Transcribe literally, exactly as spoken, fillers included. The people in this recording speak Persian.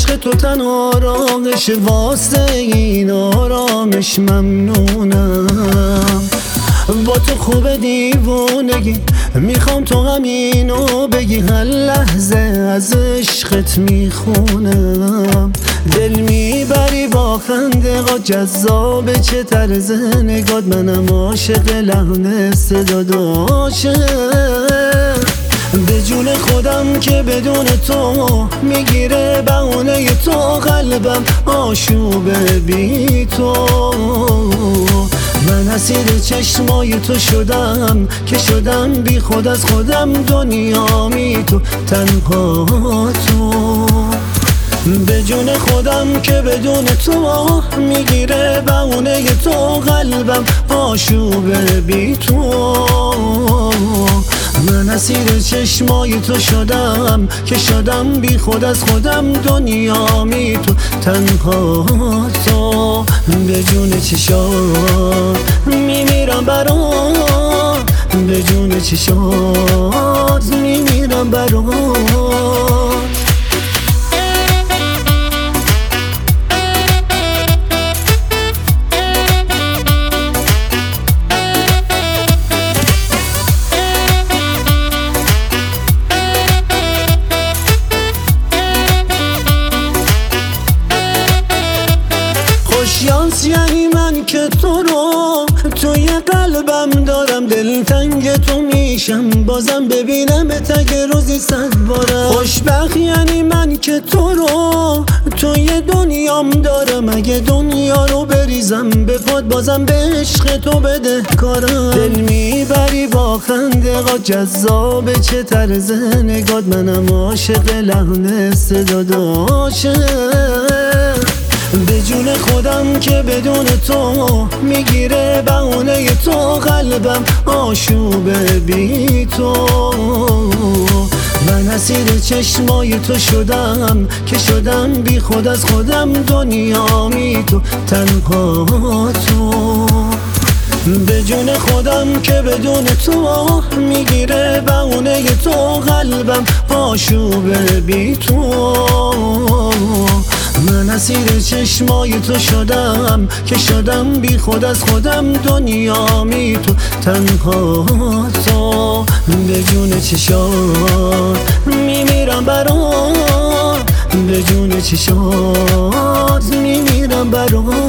عشق تو تن آرامش، واسه این آرامش ممنونم. با تو خوب دیوونگی میخوام تو همینو بگی، هر لحظه از عشقت میخونم. دل میبری با خنده ها، جذاب چه طرز نگات، منم عاشق لحن صدات عاشق. به جون خودم که بدون تو میگیره بهونه تو قلبم، آشوب بی تو. من اسیر چشمای تو شدم که شدم بی خود از خودم، دنیا می تو تنها تو. به جون خودم که بدون تو میگیره بهونه تو قلبم، آشوب بی تو. من اسیر چشمای تو شدم که شدم بی خود از خودم، دنیا می تو تنها تو. به جون چشات میمیرم برات، به جون چشات میمیرم برات. خوشیانس یعنی من که تو رو توی قلبم دارم، دلتنگ تو میشم بازم ببینم تگ روزی صد بارم. خوشبخت یعنی من که تو رو توی دنیام دارم، اگه دنیا رو بریزم به پات بازم به عشق تو بده کارم. دل میبری با خنده ها، جذاب چه طرز نگات، منم عاشق لحن صدات عاشق. به جون خودم که بدون تو میگیره بهونه تو قلبم، آشوب بی تو. من اسیر چشمای تو شدم که شدم بی خود از خودم، دنیا می تو تنها تو. به جون خودم که بدون تو میگیره بهونه تو قلبم، آشوب بی تو. من اسیر چشمای تو شدم که شدم بی خود از خودم، دنیا می تو تنها تو. به جون چشات میمیرم برات، به جون چشات میمیرم برات.